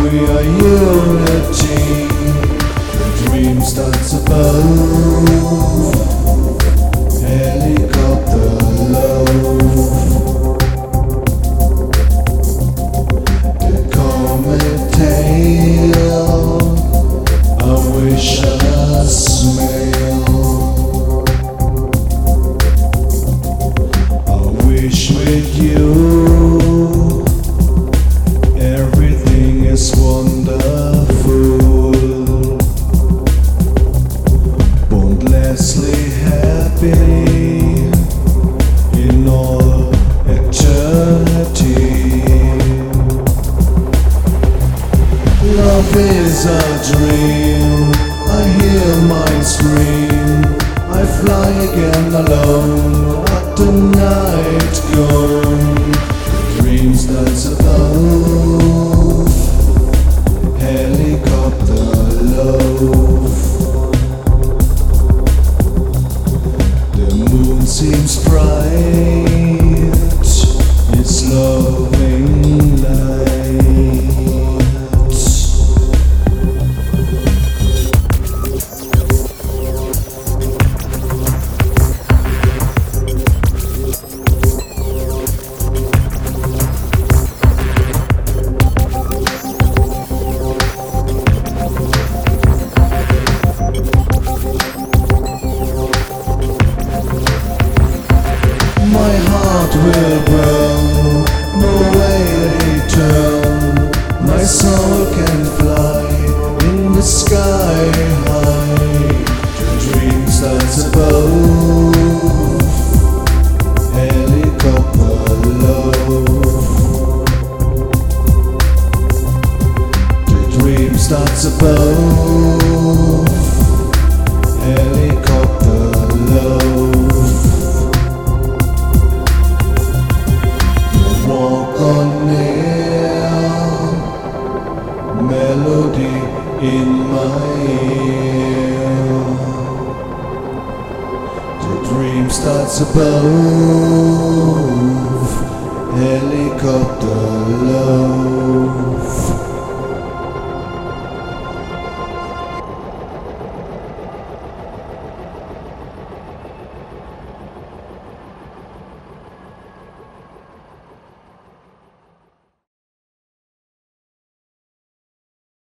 We are unity. The dream starts above. Helicopter love. The comet tail. I wish I smell. I wish with you. Boundlessly happy in all eternity. Love is a dream. I hear mine scream. I fly again alone at the night gone. The dreams that's above. Helicopter love. Seems bright, it's loving light. My heart will burn, no way to turn. My soul can fly in the sky high. The dream starts above. Helicopter love. The dream starts above. Helicopter love. Walk on air, melody in my ear. The dream starts above. Helicopter